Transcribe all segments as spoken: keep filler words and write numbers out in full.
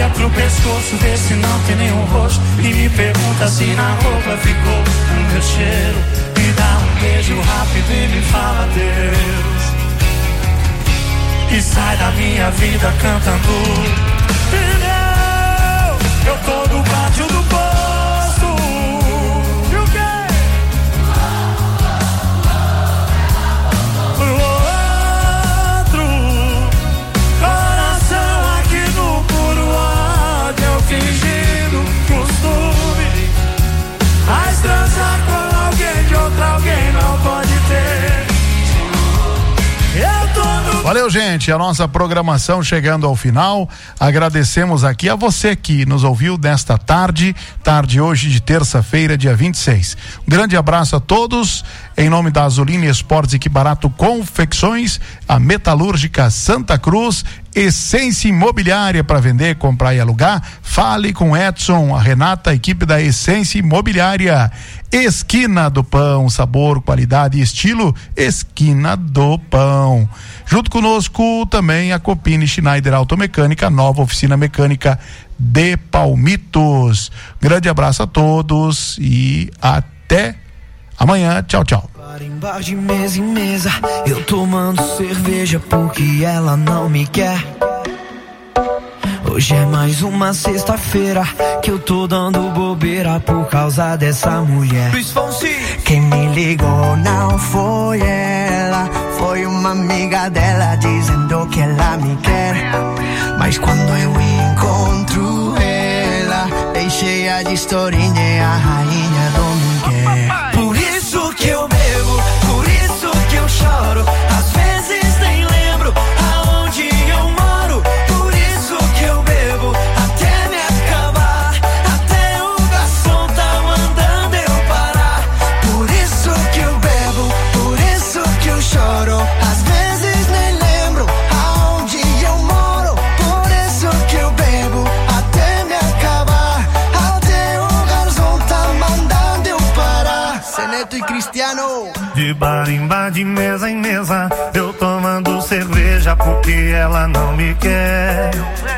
olha pro pescoço, vê se não tem nenhum rosto e me pergunta se na roupa ficou o meu cheiro. Me dá um beijo rápido e me fala adeus. E sai da minha vida cantando. Eu tô no pátio do poço. E o quê? Pro outro coração aqui no puro ódio, eu fingindo costume. Mas transar com alguém de outra alguém não pode ter. Eu tô no... Valeu, gente, a nossa programação chegando ao final. Agradecemos aqui a você que nos ouviu nesta tarde, tarde hoje de terça-feira, dia vinte e seis. Um grande abraço a todos, em nome da Azulina Esportes e Que Barato Confecções, a Metalúrgica Santa Cruz, Essência Imobiliária para vender, comprar e alugar. Fale com Edson, a Renata, a equipe da Essência Imobiliária. Esquina do Pão, sabor, qualidade e estilo, Esquina do Pão. Junto conosco também a Copini Schneider Automecânica, nova oficina mecânica de Palmitos. Grande abraço a todos e até amanhã. Tchau, tchau. Em bar de mesa em mesa, eu tomando cerveja porque ela não me quer. Hoje é mais uma sexta-feira que eu tô dando bobeira por causa dessa mulher. Luiz Fonsi. Quem me ligou não foi ela, foi uma amiga dela dizendo que ela me quer. Mas quando eu encontro ela, bem cheia de historinha, é a rainha do Miguel. Por isso que eu bebo, por isso que eu choro, às vezes nem lembro aonde eu moro. Por isso que eu bebo até me acabar, até o garçom tá mandando eu parar. Por isso que eu bebo, por isso que eu choro, às vezes nem lembro aonde eu moro. Por isso que eu bebo até me acabar, até o garçom tá mandando eu parar. Seneto e Cristiano. De bar em bar, de mesa em mesa, eu tomando cerveja porque ela não me quer.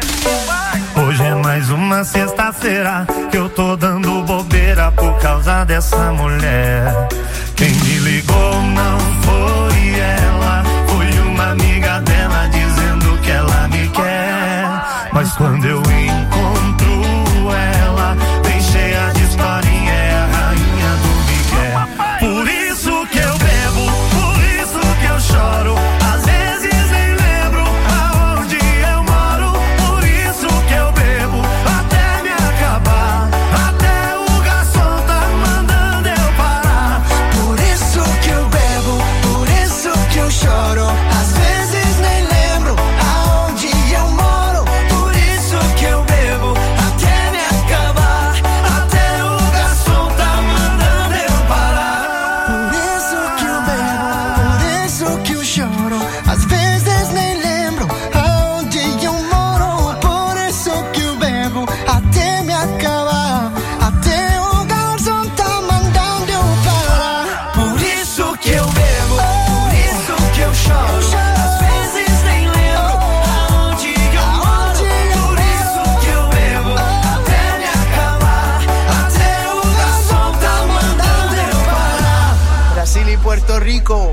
Hoje é mais uma sexta-feira que eu tô dando bobeira por causa dessa mulher. Quem me ligou não foi ela, foi uma amiga dela dizendo que ela me quer. Mas quando eu encontro ela, bem cheia de historinha, é a rainha do Miguel. Por isso que eu bebo, por isso que eu choro, às vezes nem lembro aonde eu moro. Por isso que eu bebo até me acabar, até o garçom tá mandando eu parar. Por isso que eu bebo, por isso que eu choro, às vezes nem lembro aonde eu moro. Por isso que eu bebo até me acabar, até o garçom tá mandando eu parar. Por isso que eu bebo, por isso que eu choro, às vezes nem lembro aonde eu moro. Por isso que eu bebo até me acabar, até o garçom tá mandando eu parar. Por isso que eu bebo, por isso que eu choro, às vezes nem lembro aonde eu moro. Por isso que eu bebo até me acabar, até o garçom tá mandando eu parar. Brasil e Puerto Rico.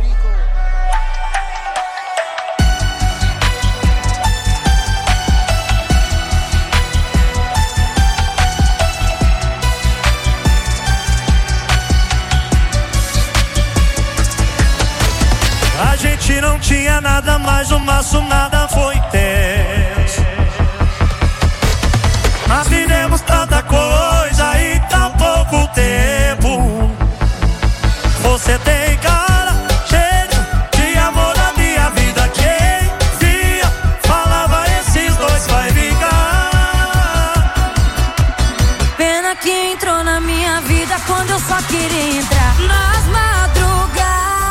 A gente não tinha nada, mas o nosso nada foi tenso. Nós vivemos tanta coisa em tão pouco tempo. Você tem cara cheia de amor na minha vida. Quem via falava esses dois vai ficar. Pena que entrou na minha vida quando eu só queria entrar. Nas madrugadas,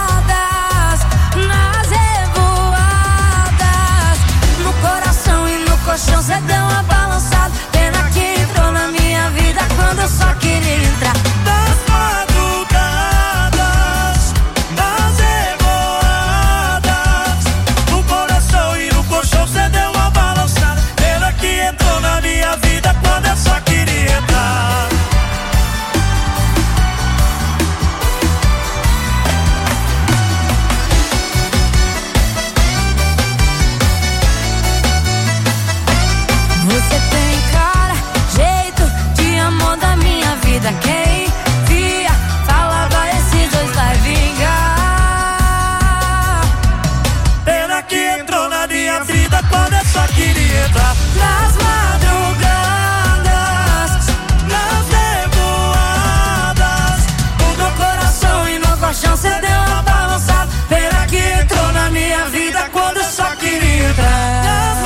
nas revoadas, no coração e no colchão cê deu uma balançada. Pena que entrou na minha vida quando eu só queria entrar. Das madrugadas, das revoadas, no coração e no colchão cê deu uma balançada. Pena que entrou na minha vida vida. Quem via, falava, esses dois vai vingar. Pena que entrou na minha vida quando eu só queria entrar Nas madrugadas, nas revoadas. no coração e no colchão cê deu uma balançada. Pena que entrou na minha vida quando eu só queria entrar nas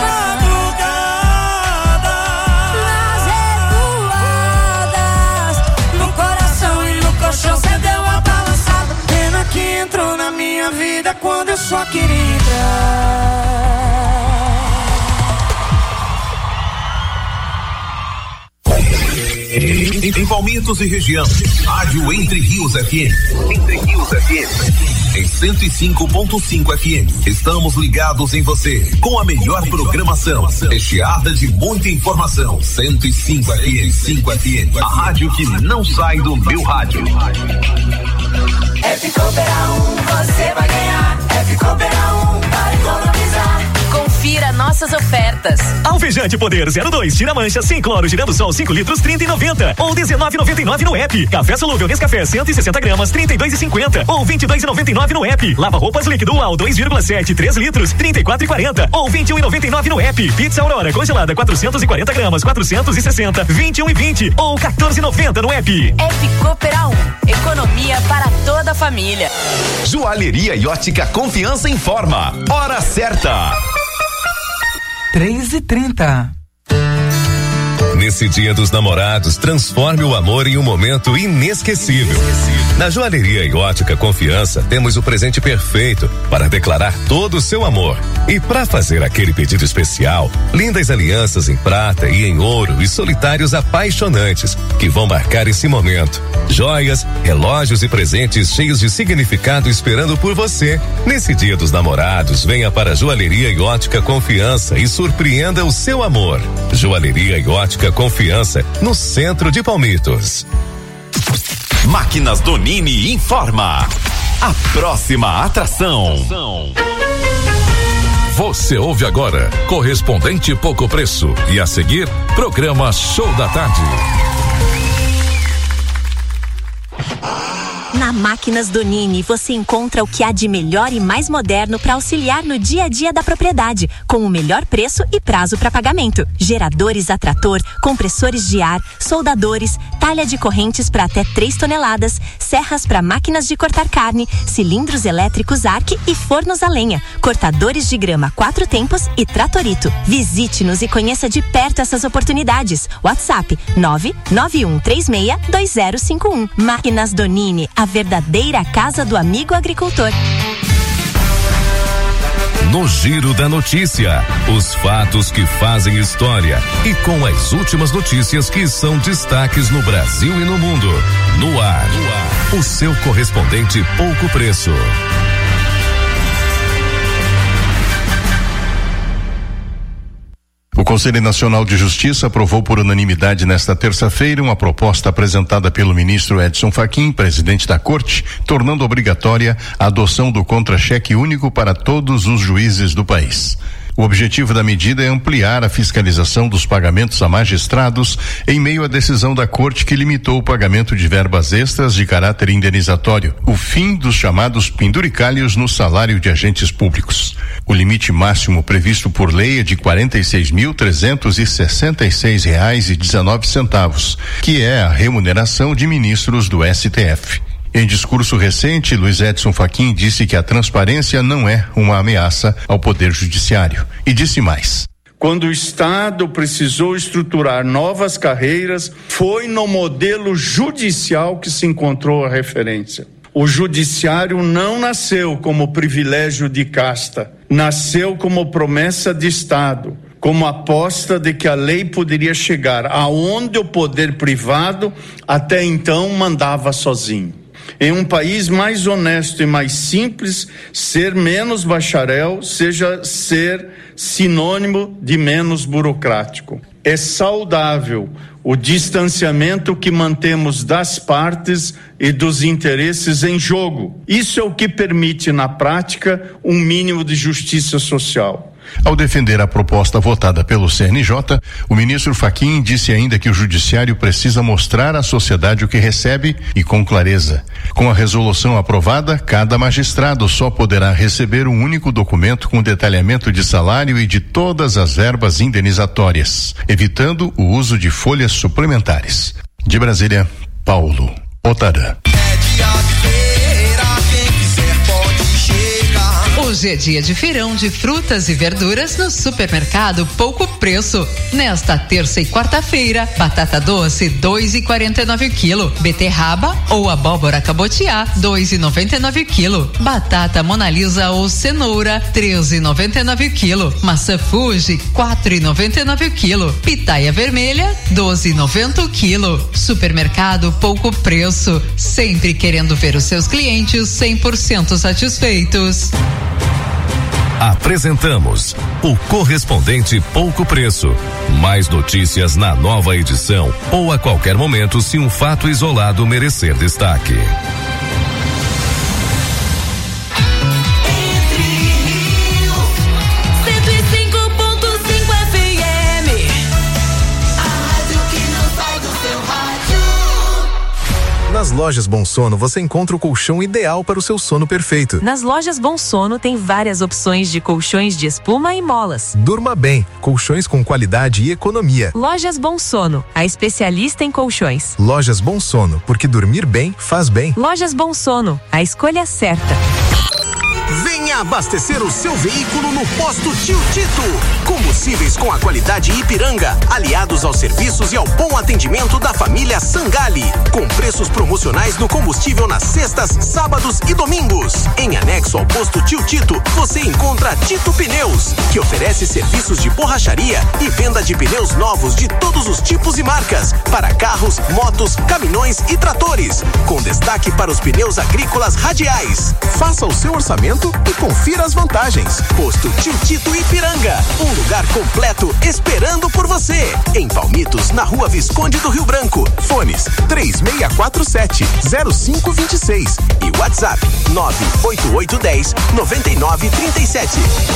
madrugadas. Nas revoadas, no coração e no colchão cê deu uma balançada. Pena que entrou na minha vida quando eu só queria entrar. Em Palmitos e região, Rádio Entre Rios F M. Entre Rios F M. Em cento e cinco ponto cinco F M. Estamos ligados em você, com a melhor programação, recheada de muita informação. cento e cinco F M. cinco F M. A rádio que não sai do meu rádio. F Cooper um, você vai ganhar. F Cooper um, para economizar. Confira nossas ofertas. Alvejante Poder zero dois, tira mancha, sem cloro, girando sol cinco litros, trinta e noventa. Ou dezenove e noventa e nove no app. Café solúvel Nescafé cento e sessenta gramas, trinta e dois e cinquenta. Ou vinte e dois e noventa e nove no app. Lava roupas líquido Ual dois vírgula sete, três litros, trinta e quatro e quarenta. Ou vinte e um e noventa e nove no app. Pizza Aurora congelada quatrocentos e quarenta gramas, quatrocentos e sessenta, vinte e um e vinte. Ou quatorze e noventa no app. F Cooper um, economia para toda a família. Joalheria e ótica Confiança informa. Hora certa. três e trinta. Nesse Dia dos Namorados, transforme o amor em um momento inesquecível. Na Joalheria e Ótica Confiança, temos o presente perfeito para declarar todo o seu amor. E para fazer aquele pedido especial, lindas alianças em prata e em ouro e solitários apaixonantes que vão marcar esse momento. Joias, relógios e presentes cheios de significado esperando por você. Nesse Dia dos Namorados, venha para a Joalheria e Ótica Confiança e surpreenda o seu amor. Joalheria e Ótica Confiança, no centro de Palmitos. Máquinas Donini informa. A próxima atração. Você ouve agora Correspondente Pouco Preço e a seguir programa Show da Tarde. Na Máquinas Donini você encontra o que há de melhor e mais moderno para auxiliar no dia a dia da propriedade, com o melhor preço e prazo para pagamento. Geradores a trator, compressores de ar, soldadores, talha de correntes para até três toneladas, serras para máquinas de cortar carne, cilindros elétricos Arc e fornos a lenha, cortadores de grama quatro tempos e tratorito. Visite-nos e conheça de perto essas oportunidades. WhatsApp nove nove um três seis dois zero cinco um. Máquinas Donini, a verdadeira casa do amigo agricultor. No Giro da Notícia, os fatos que fazem história e com as últimas notícias que são destaques no Brasil e no mundo. No ar, no ar. O seu correspondente Pouco Preço. O Conselho Nacional de Justiça aprovou por unanimidade nesta terça-feira uma proposta apresentada pelo ministro Edson Fachin, presidente da Corte, tornando obrigatória a adoção do contra-cheque único para todos os juízes do país. O objetivo da medida é ampliar a fiscalização dos pagamentos a magistrados em meio à decisão da Corte que limitou o pagamento de verbas extras de caráter indenizatório, o fim dos chamados penduricalhos no salário de agentes públicos. O limite máximo previsto por lei é de quarenta e seis mil trezentos e sessenta e seis reais e dezenove centavos, que é a remuneração de ministros do S T F. Em discurso recente, Luiz Edson Fachin disse que a transparência não é uma ameaça ao Poder Judiciário. E disse mais. Quando o Estado precisou estruturar novas carreiras, foi no modelo judicial que se encontrou a referência. O judiciário não nasceu como privilégio de casta, nasceu como promessa de Estado, como aposta de que a lei poderia chegar aonde o poder privado até então mandava sozinho. Em um país mais honesto e mais simples, ser menos bacharel seja ser sinônimo de menos burocrático. É saudável o distanciamento que mantemos das partes e dos interesses em jogo. Isso é o que permite, na prática, um mínimo de justiça social. Ao defender a proposta votada pelo C N J, o ministro Fachin disse ainda que o judiciário precisa mostrar à sociedade o que recebe e com clareza. Com a resolução aprovada, cada magistrado só poderá receber um único documento com detalhamento de salário e de todas as verbas indenizatórias, evitando o uso de folhas suplementares. De Brasília, Paulo Otarã. Hoje é dia de feirão de frutas e verduras no Supermercado Pouco Preço. Nesta terça e quarta-feira, batata doce dois e quarenta e nove o quilo, beterraba ou abóbora cabotiá dois e noventa e nove o quilo, batata Monalisa ou cenoura três e noventa e nove o quilo, maçã Fuji quatro e noventa e nove o quilo, pitaia vermelha doze e noventa o quilo. Supermercado Pouco Preço, sempre querendo ver os seus clientes cem por cento satisfeitos. Apresentamos o Correspondente Pouco Preço. Mais notícias na nova edição ou a qualquer momento se um fato isolado merecer destaque. Nas lojas Bom Sono você encontra o colchão ideal para o seu sono perfeito. Nas lojas Bom Sono tem várias opções de colchões de espuma e molas. Durma bem, colchões com qualidade e economia. Lojas Bom Sono, a especialista em colchões. Lojas Bom Sono, porque dormir bem faz bem. Lojas Bom Sono, a escolha certa. Venha abastecer o seu veículo no Posto Tio Tito. Combustíveis com a qualidade Ipiranga, aliados aos serviços e ao bom atendimento da família Sangali. Com preços promocionais no combustível nas sextas, sábados e domingos. Em anexo ao Posto Tio Tito, você encontra Tito Pneus, que oferece serviços de borracharia e venda de pneus novos de todos os tipos e marcas, para carros, motos, caminhões e tratores, com destaque para os pneus agrícolas radiais. Faça o seu orçamento e confira as vantagens. Posto Tio Tito Ipiranga, um lugar completo esperando por você. Em Palmitos, na Rua Visconde do Rio Branco. Fones três seis quatro sete, zero cinco dois seis e WhatsApp nove oito oito um zero, nove nove três sete.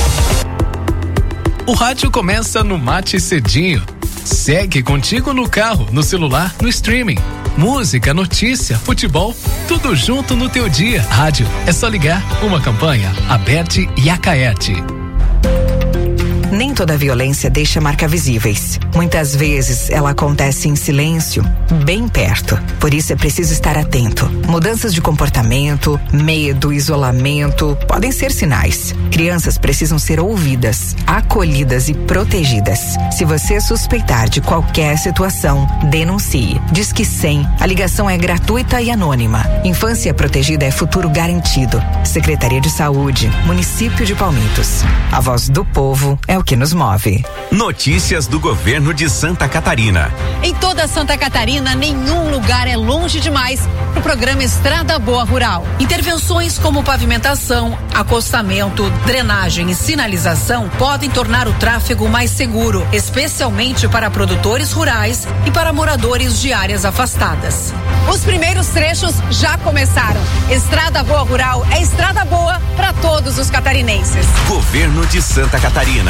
O rádio começa no Mate Cedinho. Segue contigo no carro, no celular, no streaming. Música, notícia, futebol, tudo junto no teu dia. Rádio, é só ligar. Uma campanha, Aberte e Acaete. Nem toda violência deixa marca visíveis. Muitas vezes ela acontece em silêncio, bem perto. Por isso é preciso estar atento. Mudanças de comportamento, medo, isolamento podem ser sinais. Crianças precisam ser ouvidas, acolhidas e protegidas. Se você suspeitar de qualquer situação, denuncie. Disque cem. A ligação é gratuita e anônima. Infância protegida é futuro garantido. Secretaria de Saúde, Município de Palmitos. A voz do povo é o que nos move. Notícias do governo de Santa Catarina. Em toda Santa Catarina, nenhum lugar é longe demais para o programa Estrada Boa Rural. Intervenções como pavimentação, acostamento, drenagem e sinalização podem tornar o tráfego mais seguro, especialmente para produtores rurais e para moradores de áreas afastadas. Os primeiros trechos já começaram. Estrada Boa Rural é estrada boa para todos os catarinenses. Governo de Santa Catarina.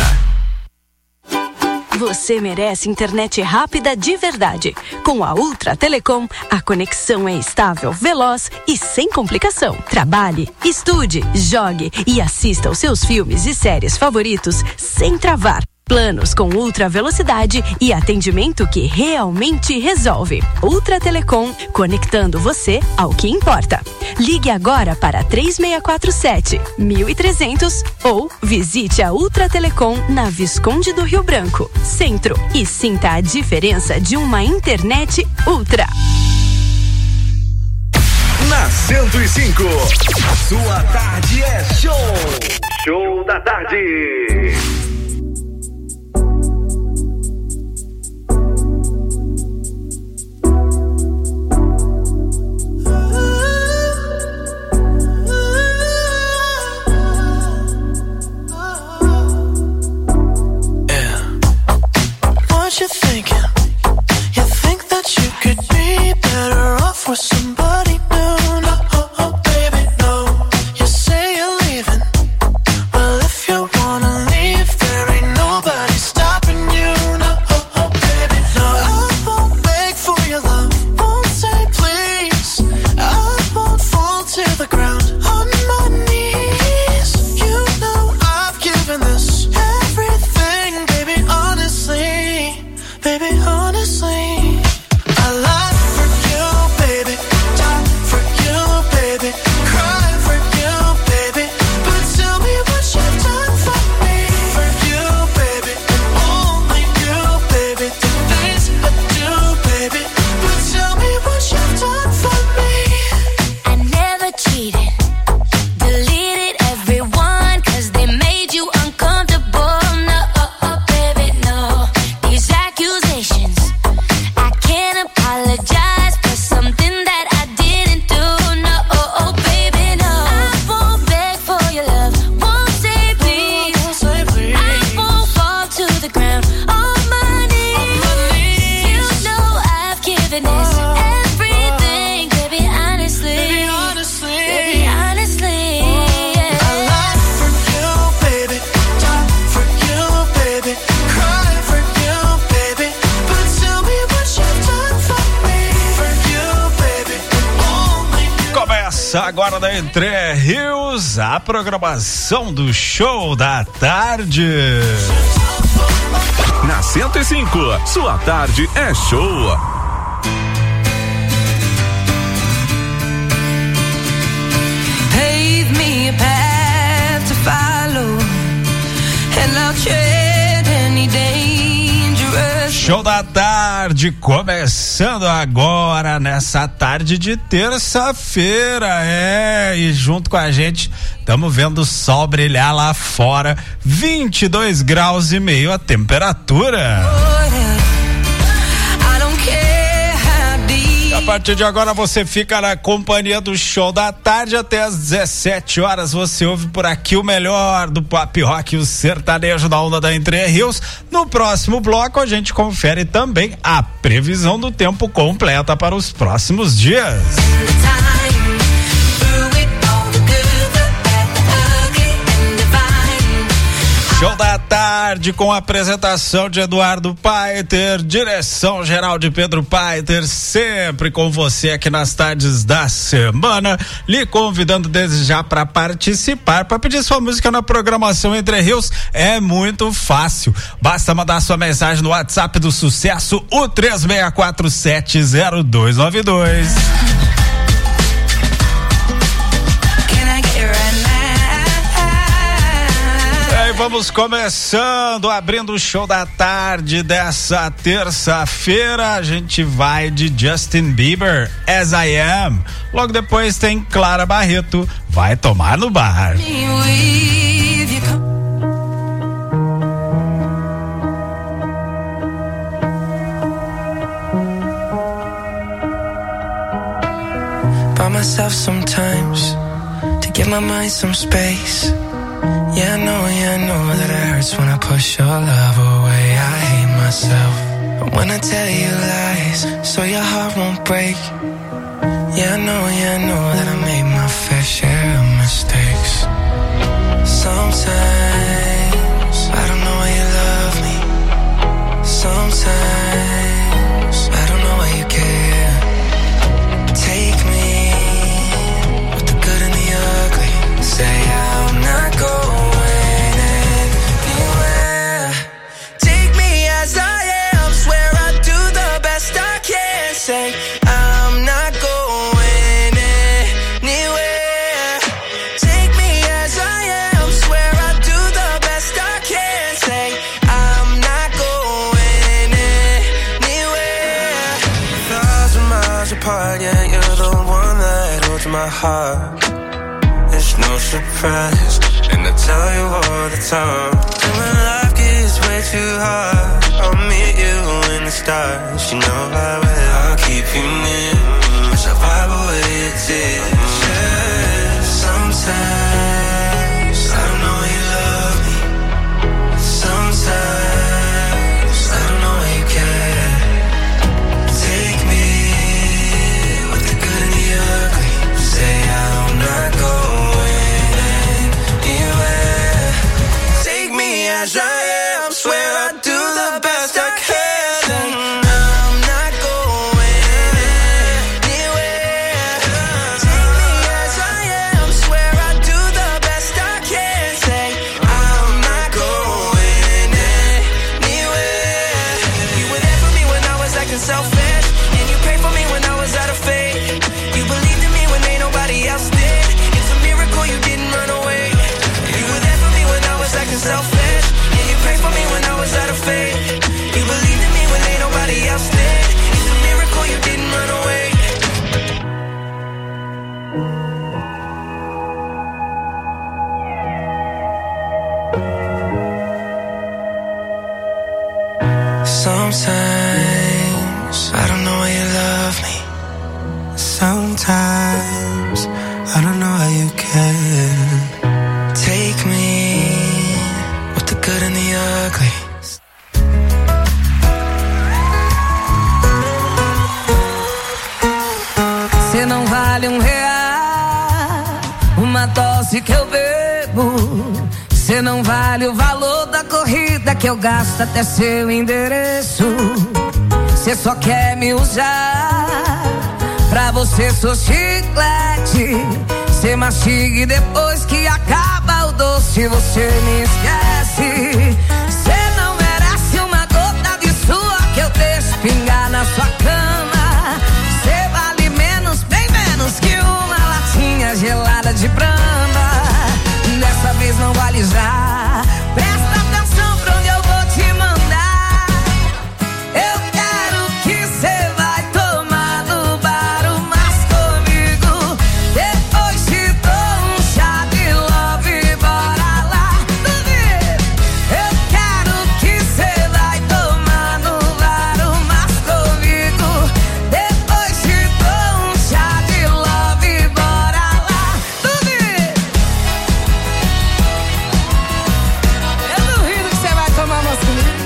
Você merece internet rápida de verdade. Com a Ultra Telecom, a conexão é estável, veloz e sem complicação. Trabalhe, estude, jogue e assista aos seus filmes e séries favoritos sem travar. Planos com ultra velocidade e atendimento que realmente resolve. Ultra Telecom, conectando você ao que importa. Ligue agora para três seis quatro sete, um três zero zero ou visite a Ultra Telecom na Visconde do Rio Branco, Centro, e sinta a diferença de uma internet ultra. Na cento e cinco, sua tarde é show. Show da tarde. You're thinking, you think that you could be better off with somebody new. No, oh, oh, baby, no. You say you're leaving. Well, if you wanna leave, there Começa agora da Entre Rios, a programação do Show da Tarde. Na cento e cinco, sua tarde é show. Pave me a path to follow, and I'll tread any dangerous. Show da Tarde começando agora nessa tarde de terça-feira, é, e junto com a gente estamos vendo o sol brilhar lá fora, vinte e dois graus e meio a temperatura. A partir de agora você fica na companhia do Show da Tarde até às dezessete horas. Você ouve por aqui o melhor do pop rock e o sertanejo da onda da Entre Rios. No próximo bloco a gente confere também a previsão do tempo completa para os próximos dias. Show da Tarde com a apresentação de Eduardo Paiter, direção geral de Pedro Paiter, sempre com você aqui nas tardes da semana, lhe convidando desde já para participar, para pedir sua música na programação Entre Rios. É muito fácil, basta mandar sua mensagem no WhatsApp do Sucesso, o três seis quatro sete zero dois nove dois. Vamos começando, abrindo o Show da Tarde dessa terça-feira. A gente vai de Justin Bieber, As I Am. Logo depois tem Clara Barreto, Vai Tomar no Bar. By myself sometimes to give my mind some space. Yeah, I know, yeah, I know that it hurts when I push your love away. I hate myself but when I tell you lies, so your heart won't break. Yeah, I know, yeah, I know that I made my fair share of mistakes. Sometimes I don't know why you love me. Sometimes I don't know why you care. Take me with the good and the ugly. Say I'm not going say I'm not going anywhere. Take me as I am, swear I'll do the best I can. Say I'm not going anywhere. Thousand miles apart, yeah, you're the one that holds my heart. It's no surprise, and I tell you all the time. And when life gets way too hard, I'll meet you in the stars. You know I will. I'll keep you near, so vibe away your tears. Yeah, sometimes I don't know why you love me. Sometimes I don't know why you care. Take me with the good and the ugly. Say I'm not going anywhere. Take me as I am, swear I'll do the best I can. Selfish, yeah, you prayed for me when I was out of faith. You believed in me when ain't nobody else did. It's a miracle you didn't run away. Sometimes I don't know why you love me. Sometimes I don't know how you can. Take me the good and the ugly. Cê não vale um real, uma dose que eu bebo. Cê não vale o valor da corrida que eu gasto até seu endereço. Cê só quer me usar pra você sou chiclete. Cê mastiga e depois que acaba o doce você me esquece. Cê não merece uma gota de sua que eu deixo pingar na sua cama. Cê vale menos, bem menos que uma latinha gelada de brama. Dessa vez não vale já. Presta atenção pra onde eu vou te mandar. Eu quero que cê vai tomar no bar umas comigo. Depois te dou um chá de love, bora lá. Duvido. Eu quero que cê vai tomar no bar umas comigo. Depois te dou um chá de love, bora lá. Duvido. Eu duvido que cê vai tomar umas comigo.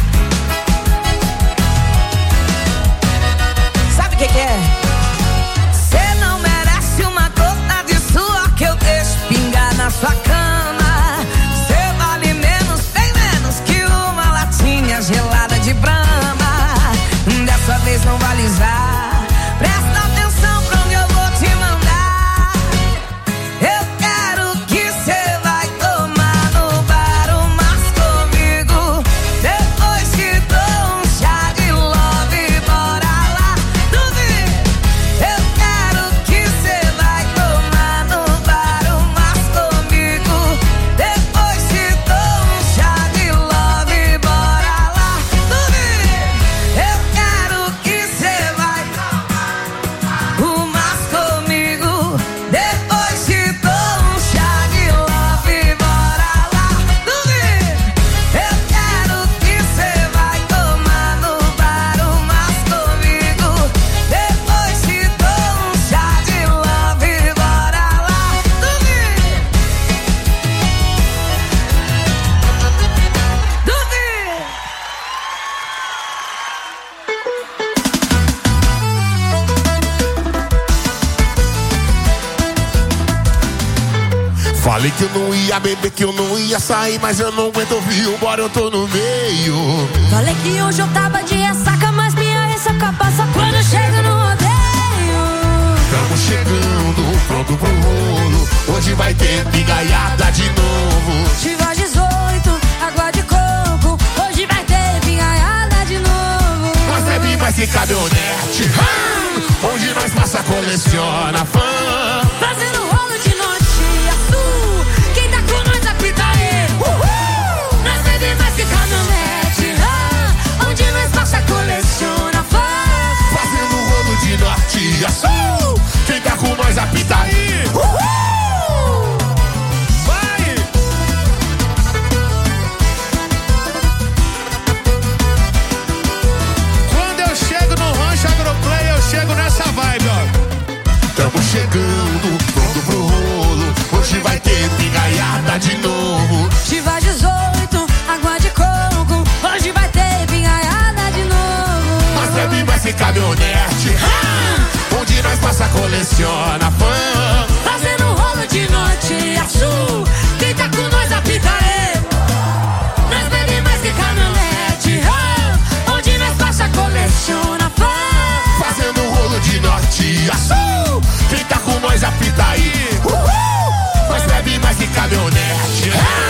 Sabe o que que é? Cê não merece uma gota de suor que eu deixo pingar na sua cama. Cê vale menos, bem menos que uma latinha gelada de brama. Dessa vez não vale já. Presta atenção pra onde eu vou te mandar. Eu quero que cê vai tomar no bar umas comigo. Depois te dou um chá de love, bora lá. Duvido. Eu quero que cê vai tomar no bar umas comigo. Depois te dou um chá de love, bora lá. Duvido. Eu quero que cê vai tomar umas comigo. Depois te dou um chá de love, bora lá. Duvido. Eu quero que cê vai tomar no bar umas comigo. Depois te dou um chá de love, bora lá. Duvido. Duvido. Falei que eu não ia beber, que eu não ia sair, mas eu não aguento ouvir, bora eu tô no meio. Falei que hoje eu tava de ressaca, mas minha ressaca passa quando eu chego no rodeio. Tamo chegando, pronto pro rolo. Hoje vai ter pingaiada de novo. Chivas dezoito, água de coco. Hoje vai ter pingaiada de novo. Nós bebe mais que caminhonete. Ah! Onde nós passa, coleciona fã. Fazendo rolo de norte a sul. Quem tá com nós apita aí. Uhul! Nós bebe mais que caminhonete. Ah! Onde nós passa, coleciona fã. Fazendo rolo de norte a sul. Quem tá com nós apita aí. Uhul! Vai! Quando eu chego no Rancho Agroplay, eu chego nessa vibe, ó. Tamo chegando, pronto pro rolo. Hoje vai ter pingaiada de novo. Chivas dezoito, água de coco. Hoje vai ter pingaiada de novo. Mas bebe mais que caminhonete. Ah! Onde nós passa, coleciona fã. Fazendo rolo de norte a sul. Quem tá com nós apita aí. Nós bebe mais que caminhonete. Ah! Onde nós passa, coleciona fã. Fazendo rolo de norte a sul. Quem tá com nós apita aí. Uhul! Nós bebe mais que caminhonete.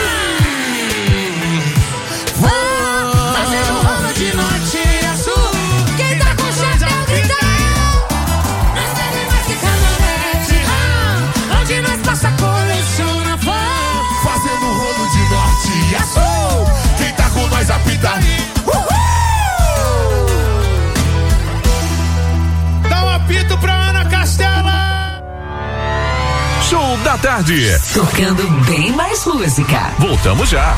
Ah! Fazendo rolo de norte a sul. Quem tá com chapéu grita. Nós bebe mais que caminhonete. Ah! Onde nós passa, coleciona fã. Fazendo rolo de norte a sul. Quem tá com nós apita aí. Dá um apito pra Ana Castela. Show da tarde. Tocando bem mais música. Voltamos já.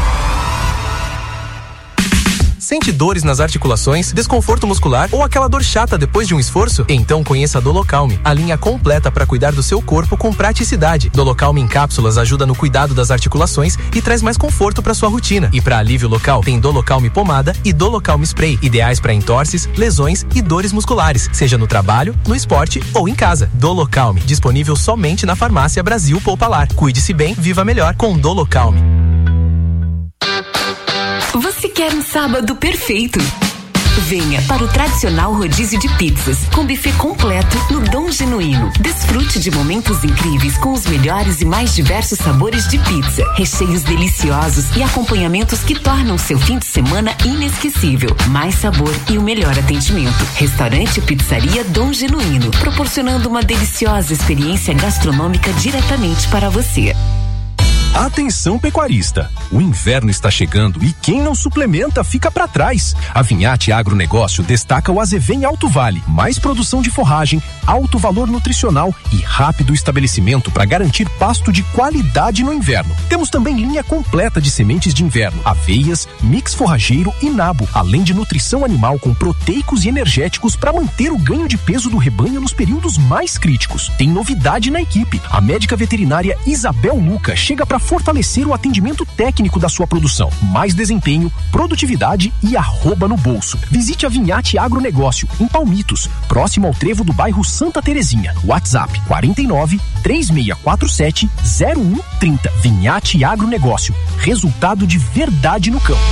Sente dores nas articulações, desconforto muscular ou aquela dor chata depois de um esforço? Então conheça a Dolocalme, a linha completa para cuidar do seu corpo com praticidade. Dolocalme em cápsulas ajuda no cuidado das articulações e traz mais conforto para sua rotina. E para alívio local, tem Dolocalme pomada e Dolocalme spray, ideais para entorses, lesões e dores musculares, seja no trabalho, no esporte ou em casa. Dolocalme, disponível somente na farmácia Brasil Poupalar. Cuide-se bem, viva melhor com Dolocalme. Você quer um sábado perfeito? Venha para o tradicional rodízio de pizzas, com buffet completo no Dom Genuíno. Desfrute de momentos incríveis com os melhores e mais diversos sabores de pizza, recheios deliciosos e acompanhamentos que tornam seu fim de semana inesquecível. Mais sabor e o melhor atendimento. Restaurante Pizzaria Dom Genuíno, proporcionando uma deliciosa experiência gastronômica diretamente para você. Atenção pecuarista, o inverno está chegando e quem não suplementa fica para trás. A Vinhate Agronegócio destaca o Azevém Alto Vale, mais produção de forragem, alto valor nutricional e rápido estabelecimento para garantir pasto de qualidade no inverno. Temos também linha completa de sementes de inverno, aveias, mix forrageiro e nabo, além de nutrição animal com proteicos e energéticos para manter o ganho de peso do rebanho nos períodos mais críticos. Tem novidade na equipe. A médica veterinária Isabel Luca chega para fortalecer o atendimento técnico da sua produção. Mais desempenho, produtividade e arroba no bolso. Visite a Vinhate Agronegócio, em Palmitos, próximo ao trevo do bairro Santa Terezinha. WhatsApp quarenta e nove, três seis quatro sete, zero um trinta. Vinhate Agronegócio. Resultado de verdade no campo.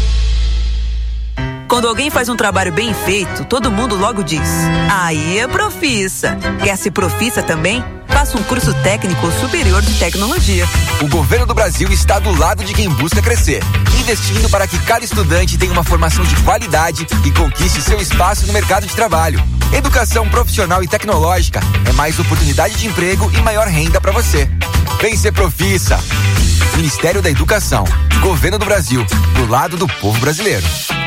Quando alguém faz um trabalho bem feito, todo mundo logo diz: aí é Profissa. Quer ser Profissa também? Faça um curso técnico superior de tecnologia. O governo do Brasil está do lado de quem busca crescer, investindo para que cada estudante tenha uma formação de qualidade e conquiste seu espaço no mercado de trabalho. Educação profissional e tecnológica é mais oportunidade de emprego e maior renda para você. Vem ser Profissa. Ministério da Educação, Governo do Brasil, do lado do povo brasileiro.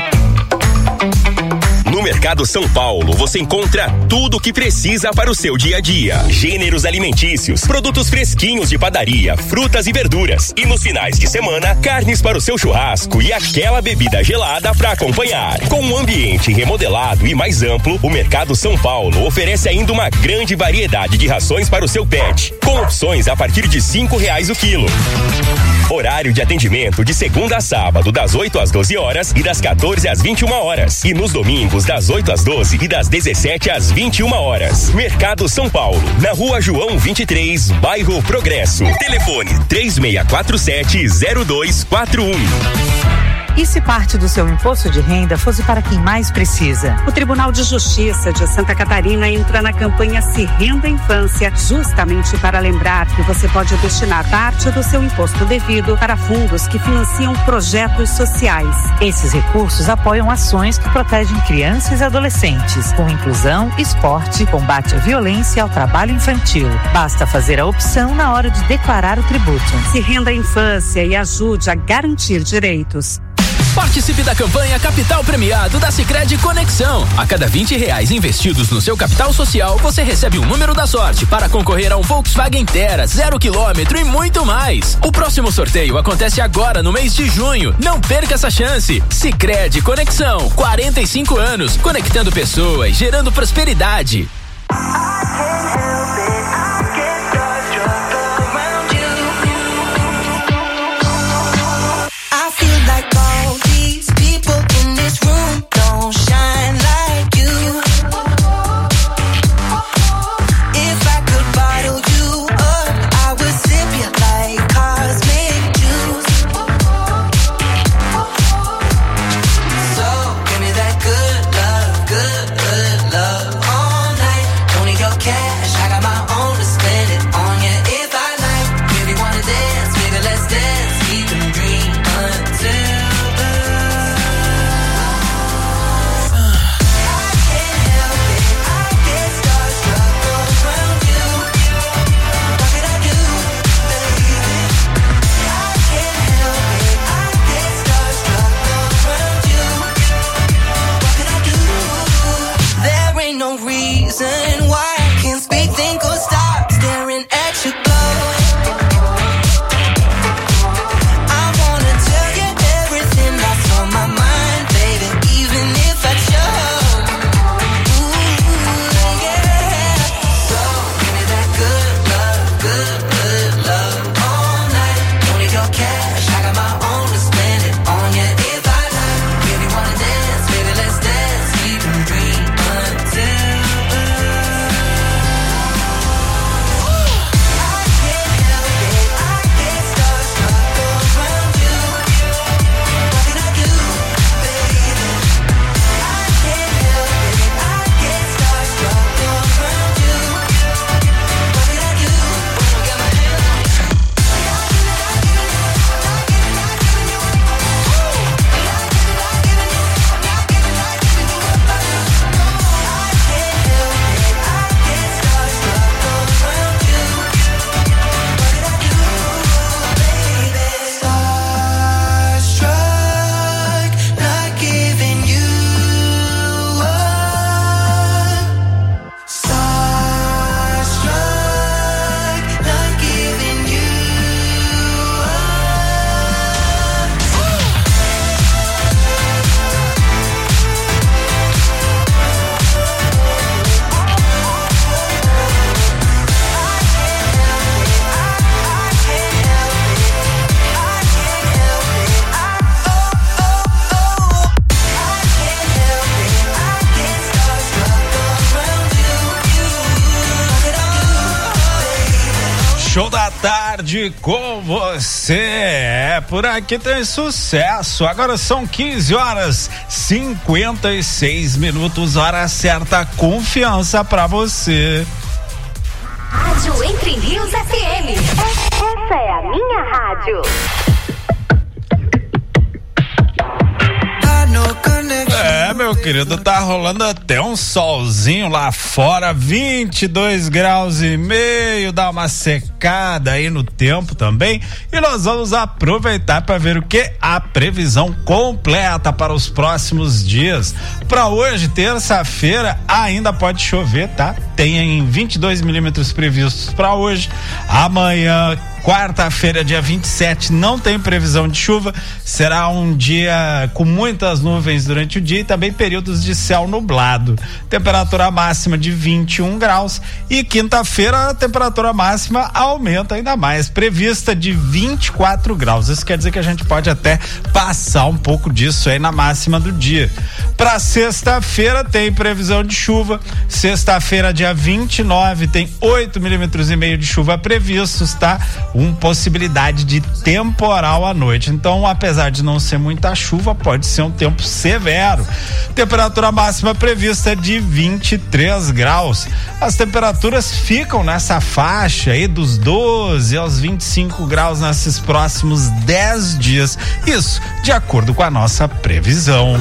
No Mercado São Paulo, você encontra tudo o que precisa para o seu dia a dia. Gêneros alimentícios, produtos fresquinhos de padaria, frutas e verduras. E nos finais de semana, carnes para o seu churrasco e aquela bebida gelada para acompanhar. Com um ambiente remodelado e mais amplo, o Mercado São Paulo oferece ainda uma grande variedade de rações para o seu pet, com opções a partir de cinco reais o quilo. Horário de atendimento de segunda a sábado, das oito às doze horas e das quatorze às vinte e uma horas. E nos domingos, das oito às doze e das dezessete às vinte e uma horas. Mercado São Paulo, na Rua João vinte e três, bairro Progresso. Telefone três seis quatro sete, zero dois quatro um. E se parte do seu imposto de renda fosse para quem mais precisa? O Tribunal de Justiça de Santa Catarina entra na campanha Se Renda Infância, justamente para lembrar que você pode destinar parte do seu imposto devido para fundos que financiam projetos sociais. Esses recursos apoiam ações que protegem crianças e adolescentes, com inclusão, esporte, combate à violência e ao trabalho infantil. Basta fazer a opção na hora de declarar o tributo. Se Renda Infância e ajude a garantir direitos. Participe da campanha Capital Premiado da Sicredi Conexão. A cada vinte reais investidos no seu capital social, você recebe um número da sorte para concorrer a um Volkswagen Tera, zero quilômetro e muito mais. O próximo sorteio acontece agora no mês de junho. Não perca essa chance. Sicredi Conexão, quarenta e cinco anos, conectando pessoas, gerando prosperidade. Show da tarde com você. É, por aqui tem sucesso. Agora são quinze horas cinquenta e seis minutos, hora certa, confiança pra você. Rádio Entre Rios F M. Essa é a minha rádio. É, meu querido, tá rolando até um solzinho lá fora, vinte e dois graus e meio, dá uma secada aí no tempo também, e nós vamos aproveitar para ver o que? A previsão completa para os próximos dias. Para hoje, terça-feira, ainda pode chover, tá? Tem vinte e dois milímetros previstos para hoje. Amanhã, quarta-feira, dia vinte e sete, não tem previsão de chuva. Será um dia com muitas nuvens durante o dia e também períodos de céu nublado. Temperatura máxima de vinte e um graus. E quinta-feira a temperatura máxima aumenta ainda mais, prevista de vinte e quatro graus. Isso quer dizer que a gente pode até passar um pouco disso aí na máxima do dia. Para sexta-feira tem previsão de chuva. Sexta-feira, dia vinte e nove, tem oito milímetros e meio de chuva previstos, tá? Uma possibilidade de temporal à noite. Então, apesar de não ser muita chuva, pode ser um tempo severo. Temperatura máxima prevista de vinte e três graus. As temperaturas ficam nessa faixa aí dos doze aos vinte e cinco graus nesses próximos dez dias. Isso de acordo com a nossa previsão.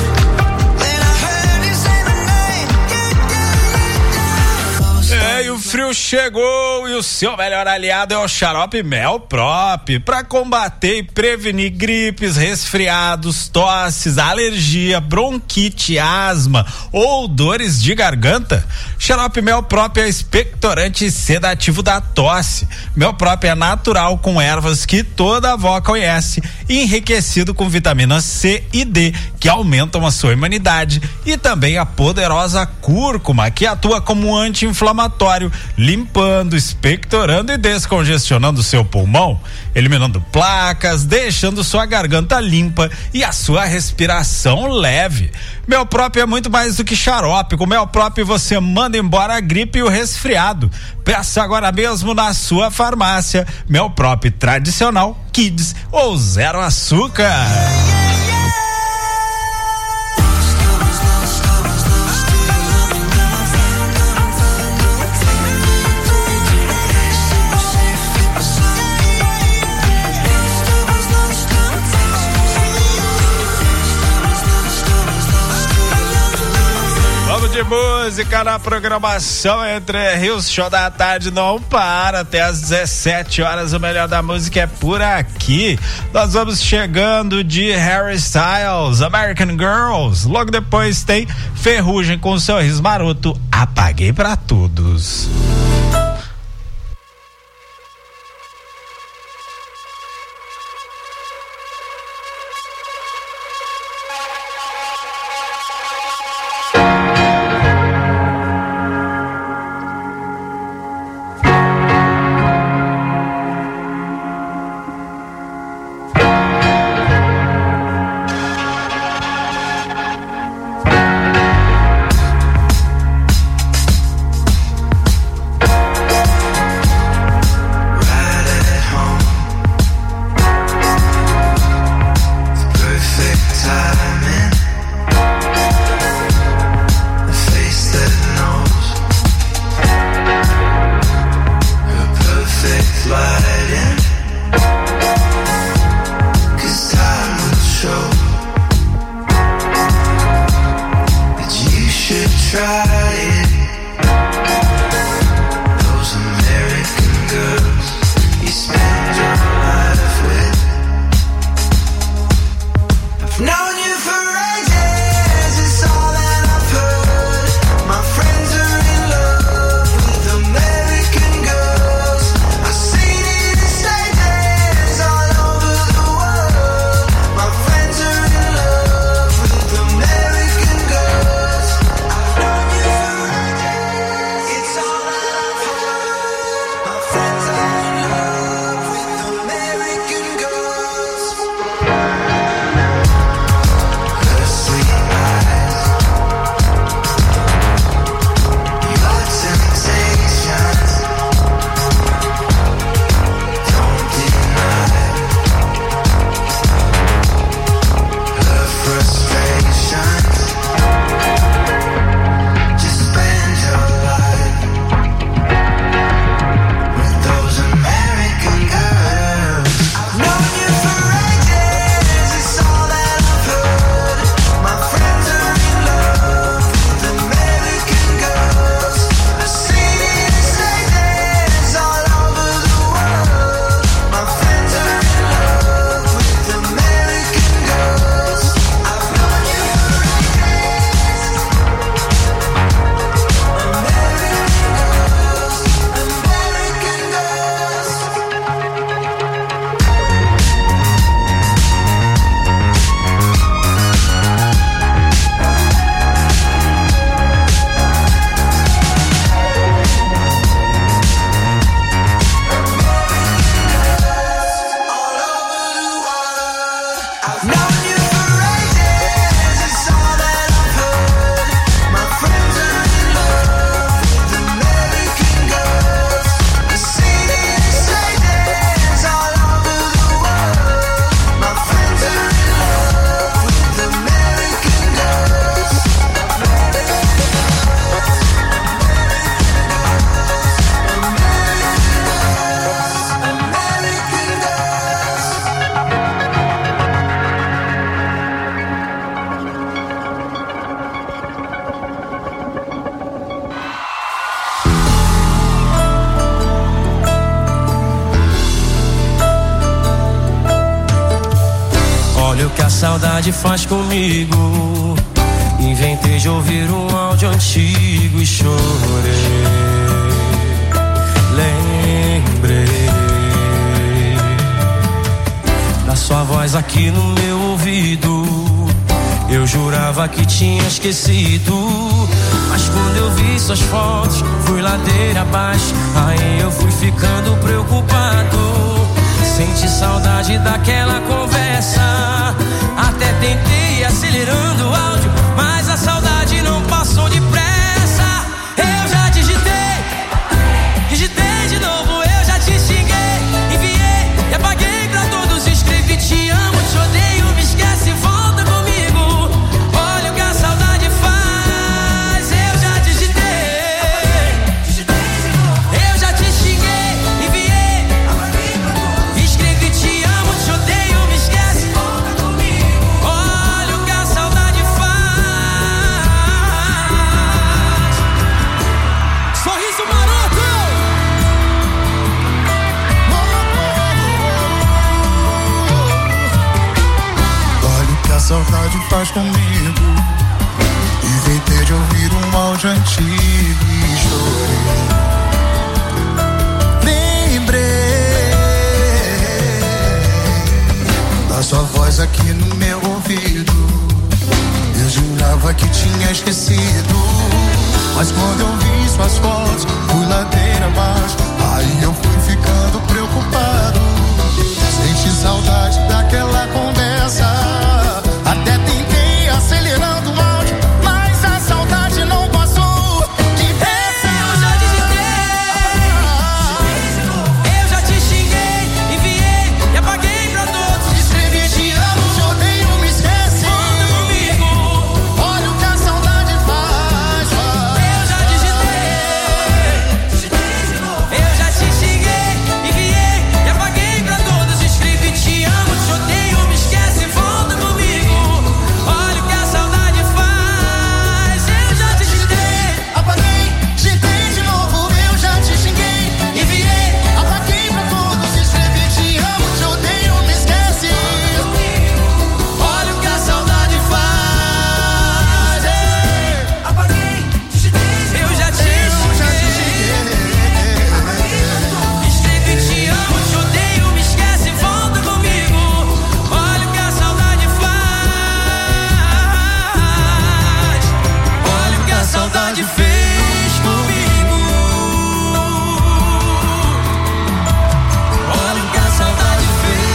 O frio chegou e o seu melhor aliado é o Xarope Melprop, para combater e prevenir gripes, resfriados, tosses, alergia, bronquite, asma ou dores de garganta. Xarope Melprop é expectorante e sedativo da tosse. Melprop é natural, com ervas que toda avó conhece, enriquecido com vitamina C e D, que aumentam a sua imunidade, e também a poderosa cúrcuma, que atua como anti-inflamatório, limpando, expectorando e descongestionando seu pulmão, eliminando placas, deixando sua garganta limpa e a sua respiração leve. Melprop é muito mais do que xarope. Com Melprop você manda embora a gripe e o resfriado. Peça agora mesmo na sua farmácia. Melprop tradicional, Kids ou zero açúcar. De música na programação Entre Rios. Show da tarde não para até às dezessete horas. O melhor da música é por aqui. Nós vamos chegando de Harry Styles, American Girls. Logo depois tem Ferrugem com Sorriso Maroto, Apaguei Pra Todos. Yeah. saudade faz comigo. Inventei de ouvir um áudio antigo e chorei. Lembrei da sua voz aqui no meu ouvido. Eu jurava que tinha esquecido, mas quando eu vi suas fotos, fui ladeira abaixo. Aí eu fui ficando preocupado. Senti saudade daquela conversa. Até tentei ir acelerando o áudio, mas a saudade não passou depressa. Eu já digitei, digitei de novo. Eu já te xinguei, enviei e apaguei pra todos. Escrevi te amo, te odeio, me esquece, volta comigo. Olha o que a saudade faz. Eu já digitei, eu já te xinguei, enviei, escrevi te amo, te odeio, me esquece, volta comigo. Olha o que a saudade faz. Sorriso maroto. Olha o que a saudade faz comigo. Inventei de ouvir um áudio antigo e chorei. Lembrei da sua voz aqui no meu ouvido. Eu jurava que tinha esquecido, mas quando eu vi suas fotos, fui ladeira abaixo. Aí eu fui ficando preocupado. Senti saudade daquela conversa. Até tentei acelerando o áudio, mas a saudade não passou depressa. Eu já digitei, eu já te xinguei, enviei e apaguei pra todos. Escrevi te amo, te odeio, me esquece. Volta comigo. Olha o que a saudade faz, faz. Eu já digitei, eu já te xinguei, enviei e apaguei pra todos. Escrevi te amo, te odeio, me esquece, volta comigo. Olha o que a saudade faz. Eu já digitei, Apaguei, digitei de novo. Eu já te xinguei, enviei, apaguei pra todos. Escrevi te amo, te odeio, me esquece. olha o que a saudade faz. Apaguei, digitei de Eu já te xinguei, escrevi te amo, te odeio, me esquece, volta comigo. Olha o que a saudade faz. Olha o que a saudade fez comigo. Olha o que a saudade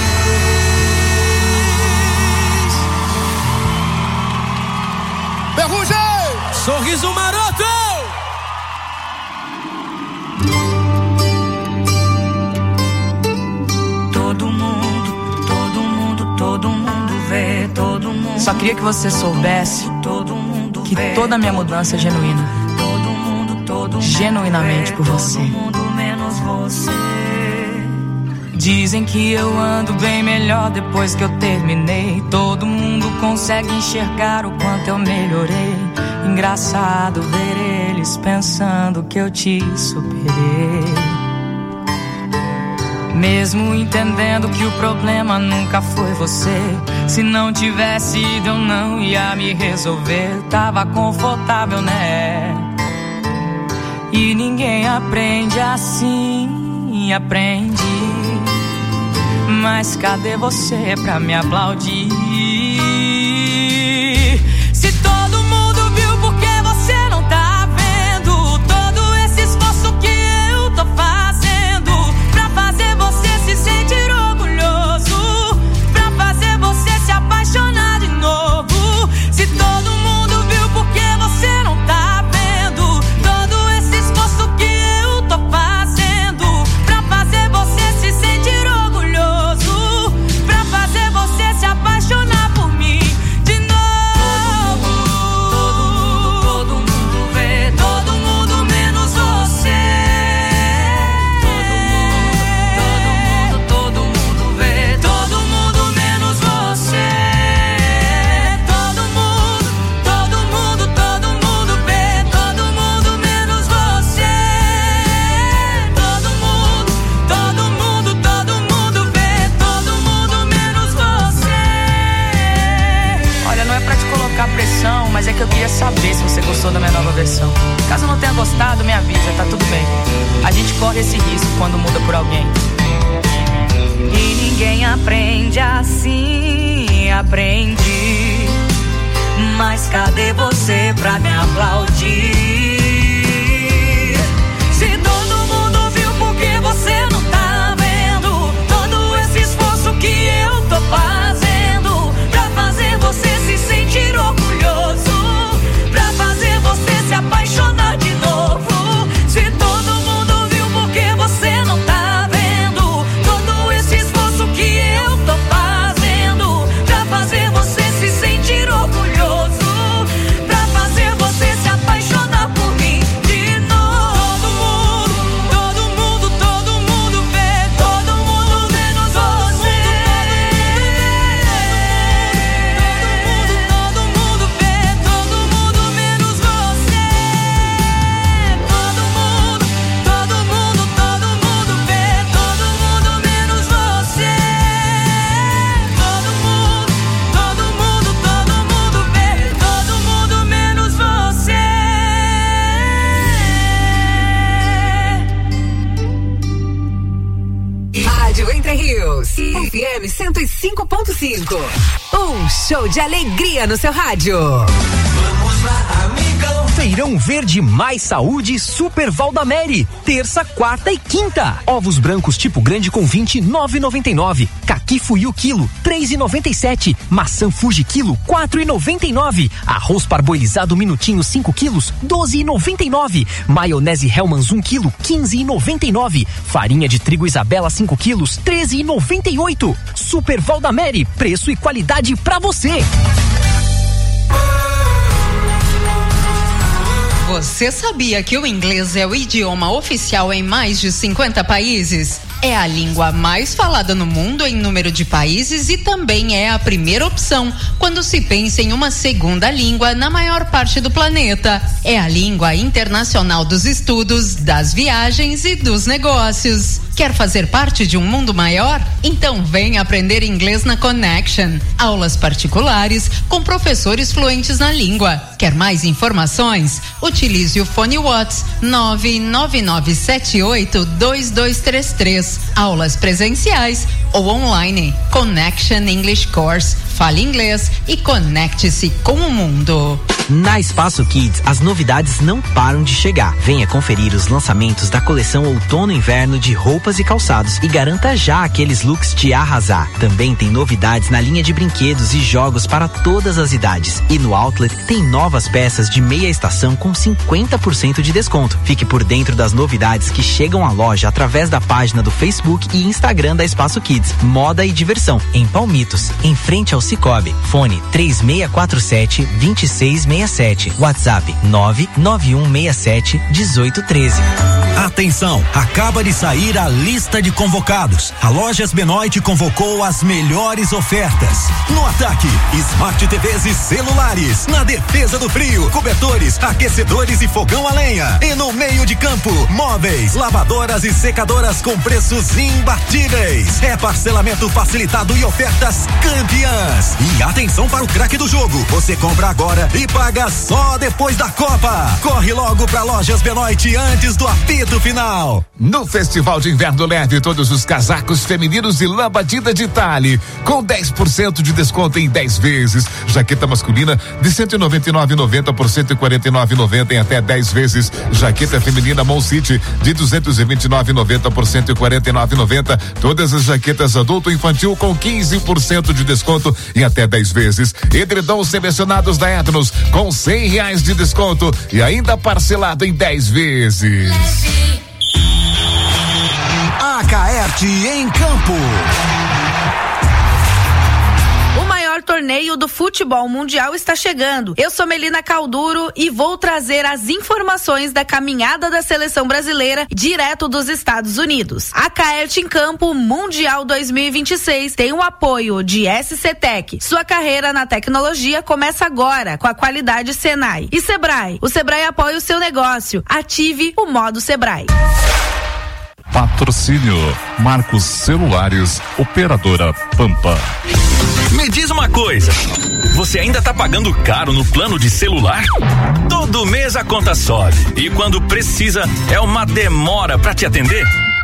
fez. Ferrugem! Sorriso maroto. Todo mundo, todo mundo, todo mundo vê, todo mundo. Só queria que você soubesse que toda a minha mudança é genuína. Genuinamente por você. Menos você. Dizem que eu ando bem melhor depois que eu terminei. Todo mundo consegue enxergar o quanto eu melhorei. Engraçado ver eles pensando que eu te superei. Mesmo entendendo que o problema nunca foi você. Se não tivesse ido eu não ia me resolver. Tava confortável, né? E ninguém aprende assim, aprende. Mas cadê você pra me aplaudir? Se todo mundo viu, por que você não tá vendo? Todo esse esforço que eu tô fazendo pra fazer você se sentir orgulhoso, pra fazer você se apaixonar de novo. Se todo mundo viu, por que você não tá vendo? Todo esse esforço que eu tô fazendo pra fazer você se sentir orgulhoso, pra fazer você se apaixonar por se você gostou da minha nova versão. Caso não tenha gostado, me avisa, tá tudo bem. A gente corre esse risco quando muda por alguém. E ninguém aprende assim, aprendi. Mas cadê você pra me aplaudir? Se todo mundo viu, por que você não tá vendo? Todo esse esforço que eu tô fazendo pra fazer você se sentir orgulhoso, pra fazer você se apaixonar de novo. Se todo mundo viu, por que você não tá vendo? Todo esse esforço que eu tô fazendo pra fazer você se sentir orgulhoso, pra fazer você se apaixonar por mim de novo. Todo mundo, todo mundo vê, todo mundo menos você. Todo mundo vê, todo mundo menos você. Todo mundo, todo mundo, todo mundo vê, todo mundo menos você. Todo mundo, todo mundo, todo mundo vê, todo mundo menos você. Rádio Entre Rios, F M cento e cinco ponto cinco. Um show de alegria no seu rádio. Vamos lá, amigão. Feirão Verde Mais Saúde Super Valdamere. Terça, quarta e quinta. Ovos brancos tipo grande com vinte e nove reais e noventa e nove. Caqui Fuyu quilo, três reais e noventa e sete. Maçã Fuji quilo, quatro reais e noventa e nove. Arroz parboilizado minutinho cinco quilos, doze reais e noventa e nove. Maionese Hellmann's um quilo, quinze reais e noventa e nove. Farinha de trigo Isabela cinco quilos, treze reais e noventa e oito. Super Valdamere, preço e qualidade pra você. Você sabia que o inglês é o idioma oficial em mais de cinquenta países? É a língua mais falada no mundo em número de países e também é a primeira opção quando se pensa em uma segunda língua na maior parte do planeta. É a língua internacional dos estudos, das viagens e dos negócios. Quer fazer parte de um mundo maior? Então vem aprender inglês na Connection. Aulas particulares com professores fluentes na língua. Quer mais informações? Utilize o fone Whats nove nove nove sete oito dois dois três três. Aulas presenciais ou online. Connection English Course. Fale inglês e conecte-se com o mundo. Na Espaço Kids, as novidades não param de chegar. Venha conferir os lançamentos da coleção Outono e Inverno de roupas e calçados e garanta já aqueles looks de arrasar. Também tem novidades na linha de brinquedos e jogos para todas as idades. E no Outlet tem novas peças de meia estação com cinquenta por cento de desconto. Fique por dentro das novidades que chegam à loja através da página do Facebook e Instagram da Espaço Kids. Moda e diversão, em Palmitos, em frente ao Cicobi. Fone três seis quatro sete, dois seis seis sete. WhatsApp nove nove um seis sete, um oito um três. Atenção, acaba de sair a lista de convocados. A Lojas Benoit convocou as melhores ofertas. No ataque, Smart T Vs e celulares. Na defesa do frio, cobertores, aquecedores e fogão a lenha. E no meio de campo, móveis, lavadoras e secadoras com preços imbatíveis. É parcelamento facilitado e ofertas campeãs. E atenção para o craque do jogo. Você compra agora e paga só depois da Copa. Corre logo pra Lojas Benoit antes do apito final. No Festival de Inverno Leve, todos os casacos femininos e lã batida de Tale, com dez por cento de desconto em dez vezes. Jaqueta masculina de cento e noventa e nove reais e noventa por cento e quarenta e nove reais e noventa em até dez vezes. Jaqueta feminina Mon City de duzentos e vinte e nove reais e noventa por cento e quarenta e nove reais e noventa. Todas as jaquetas adulto e infantil com quinze por cento de desconto em até dez vezes. Edredons selecionados da Etnos com cem reais de desconto e ainda parcelado em dez vezes. A Caerte em campo. O maior torneio do futebol mundial está chegando. Eu sou Melina Calduro e vou trazer as informações da caminhada da seleção brasileira direto dos Estados Unidos. A Caerte em Campo Mundial dois mil e vinte e seis tem o apoio de S C Tech. Sua carreira na tecnologia começa agora com a qualidade Senai. E Sebrae. O Sebrae apoia o seu negócio. Ative o modo Sebrae. Patrocínio Marcos Celulares, Operadora Pampa. Me diz uma coisa, você ainda tá pagando caro no plano de celular? Todo mês a conta sobe e quando precisa é uma demora pra te atender?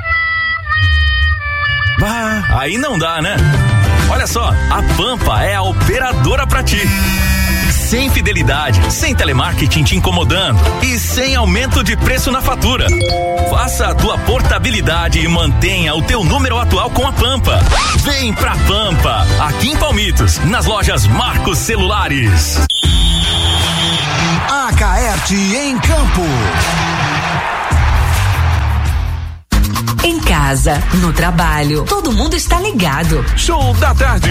Ah, aí não dá, né? Olha só, a Pampa é a operadora pra ti. Sem fidelidade, sem telemarketing te incomodando e sem aumento de preço na fatura. Faça a tua portabilidade e mantenha o teu número atual com a Pampa. Vem pra Pampa, aqui em Palmitos, nas lojas Marcos Celulares. A Caerte em Campo. Em casa, no trabalho, todo mundo está ligado. Show da tarde.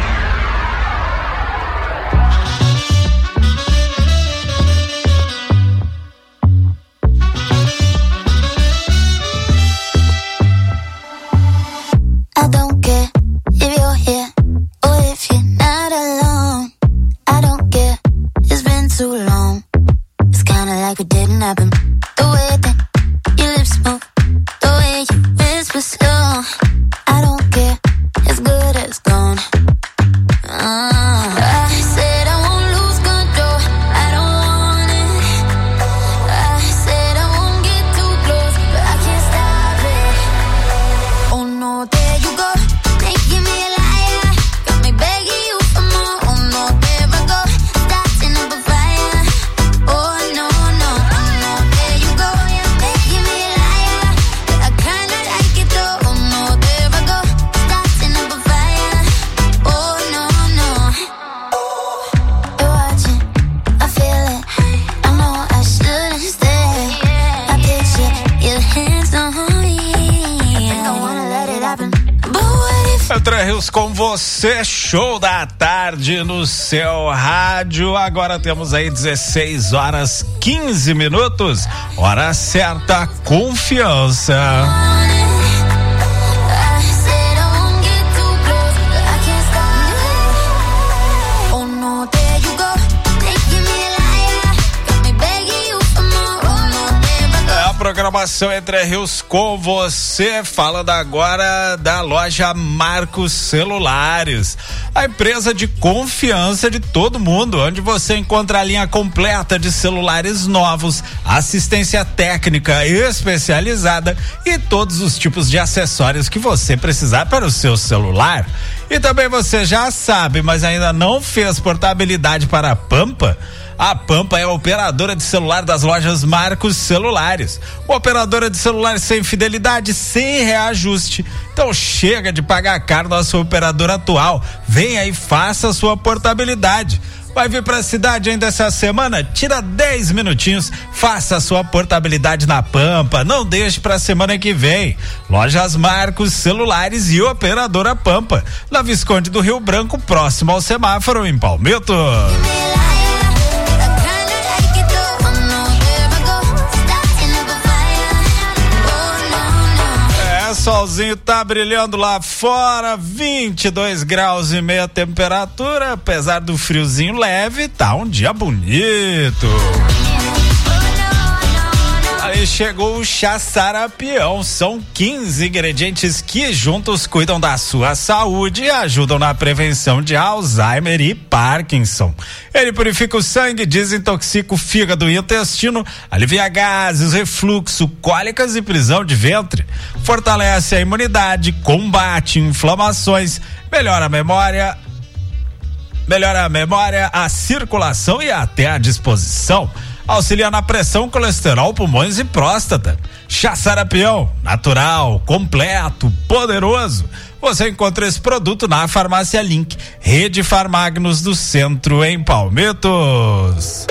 I don't care if you're here or if you're not alone. I don't care, it's been too long. It's kinda like it didn't happen. The way that your lips move, the way you whisper slow. I don't care, it's good as gone. Uh, I said I won't lose control, I don't want it. I said I won't get too close, but I can't stop it. Oh no, there you go, making me a liar. Got me begging you for more. Oh no, there I go, starting up a fire. Oh no, no, oh no, there you go, you're making me a liar. But I kinda like it though. Oh no, there I go, starting up a fire. Oh no, no. You're watching, I feel it. I know I shouldn't stay. I picture your hands on me. I don't wanna let it happen. But what if Entre Rios com você, show da tarde no seu rádio. Agora temos aí dezesseis horas quinze minutos. Hora certa, confiança. I said I won't get too close, but I can't stop it. Oh no, there you go, making me a liar. Got me begging you for more. Oh no, there I go. É a programação Entre Rios com você, falando agora da loja Marcos Celulares, a empresa de confiança de todo mundo, onde você encontra a linha completa de celulares novos, assistência técnica especializada e todos os tipos de acessórios que você precisar para o seu celular. E também você já sabe, mas ainda não fez portabilidade para a Pampa? A Pampa é a operadora de celular das lojas Marcos Celulares. Uma operadora de celular sem fidelidade, sem reajuste. Então chega de pagar caro na sua operadora atual. Venha e faça a sua portabilidade. Vai vir pra cidade ainda essa semana? Tira dez minutinhos, faça a sua portabilidade na Pampa. Não deixe pra semana que vem. Lojas Marcos Celulares e operadora Pampa, na Visconde do Rio Branco, próximo ao semáforo em Palmitos. Solzinho tá brilhando lá fora, vinte e dois graus e meia temperatura, apesar do friozinho leve, tá um dia bonito. Aí chegou o chá Sarapião, são quinze ingredientes que juntos cuidam da sua saúde e ajudam na prevenção de Alzheimer e Parkinson. Ele purifica o sangue, desintoxica o fígado e o intestino, alivia gases, refluxo, cólicas e prisão de ventre, fortalece a imunidade, combate inflamações, melhora a memória, melhora a memória, a circulação e até a disposição. Auxilia na pressão, colesterol, pulmões e próstata. Chá Sarapião, natural, completo, poderoso. Você encontra esse produto na Farmácia Link, Rede Farmagnos do Centro, em Palmitos.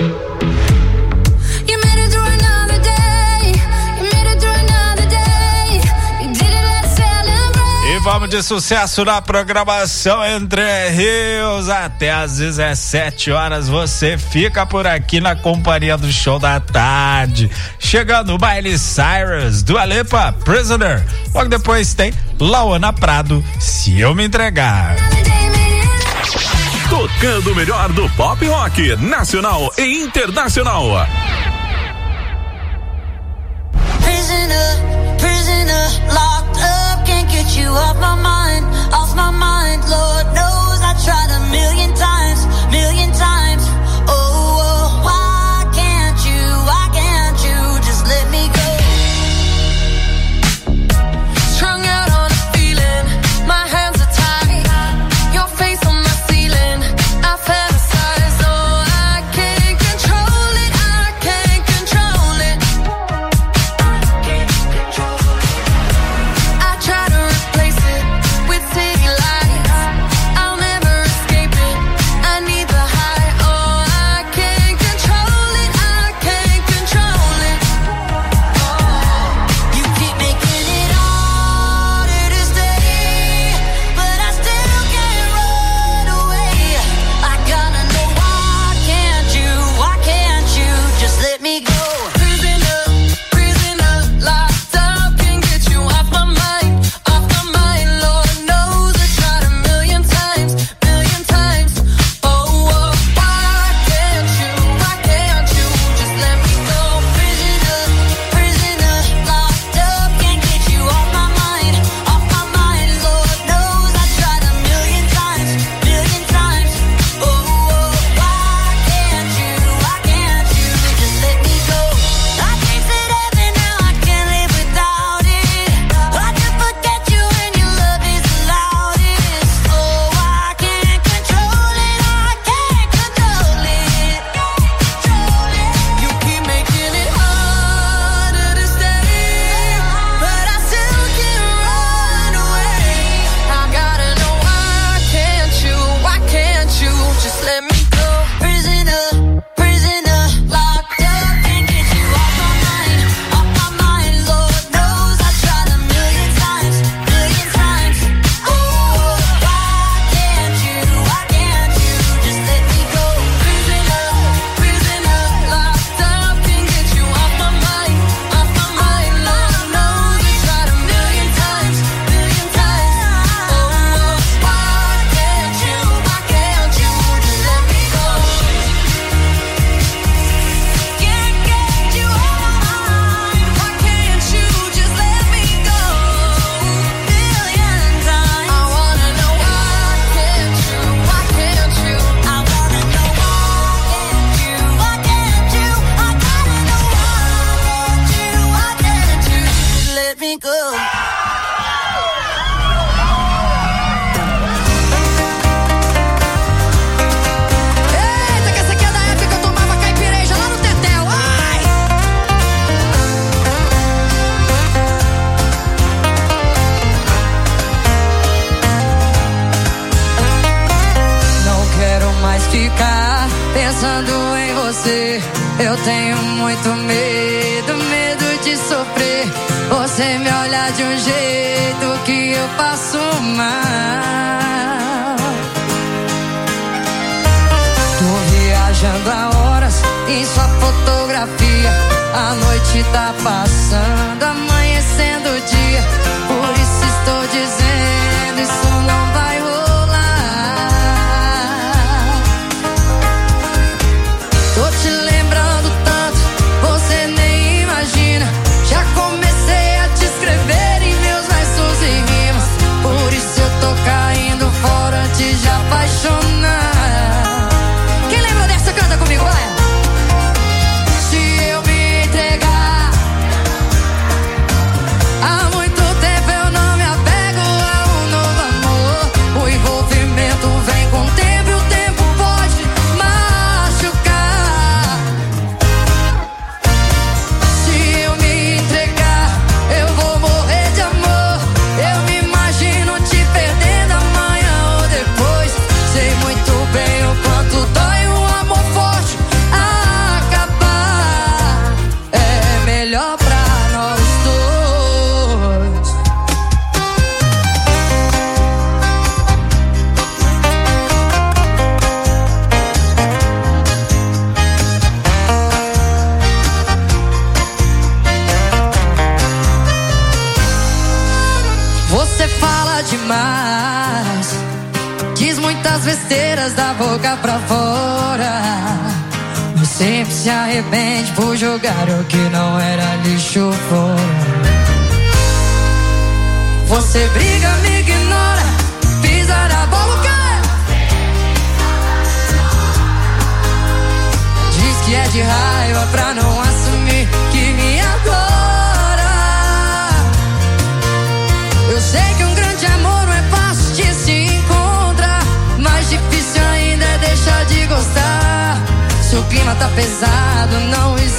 Vamos de sucesso na programação Entre Rios até às dezessete horas. Você fica por aqui na companhia do Show da Tarde. Chegando o Miley Cyrus, Dua Lipa, Prisoner. Logo depois tem Lauana Prado, Se Eu Me Entregar. Tocando o melhor do pop rock nacional e internacional. Prisoner, prisoner, locked up, can't get you off my mind, off my mind. Lord knows I Eu tenho muito medo, medo de sofrer. Você me olha de um jeito que eu passo mal. Tô viajando há horas em sua fotografia. A noite tá passando, amanhecendo o dia. Por isso estou dizendo, isso não vai rolar. Tô te lembrando tanto, você nem imagina. Já comecei a te escrever em meus versos e rimas. Por isso eu tô caindo fora antes de apaixonar. Quem lembra dessa? Canta comigo, vai! Demais, diz muitas besteiras da boca pra fora, mas sempre se arrepende por jogar o que não era lixo fora. Você briga, me ignora, pisa na boca. Diz que é de raiva pra não assumir que me adora. Eu sei que um grande amor não é fácil de se encontrar, mais difícil ainda é deixar de gostar. Se o clima tá pesado, não existe